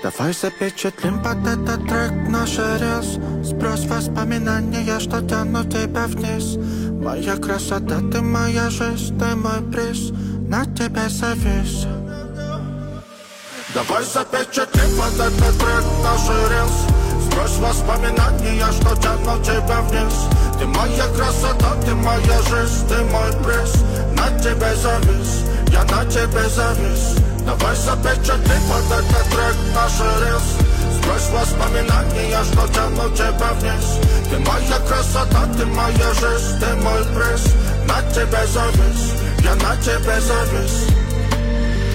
Давай запечатлим под этот трек наш рез. Сбрось воспоминания, что тянут тебя вниз. Моя красота, ты моя жизнь, ты мой приз. На тебе завис. Давай запечатлим под этот трек наш рез. Сбрось воспоминания, что тянут тебя вниз. Ты моя красота, ты моя жизнь, ты мой приз. На тебе завис, я на тебе завис. Давай запечатлим под этот трек наш рез. Сбрось воспоминания, что тянут тебя вниз. Ты моя красота, ты моя жизнь, ты мой приз. На тебе завис, я на тебе завис.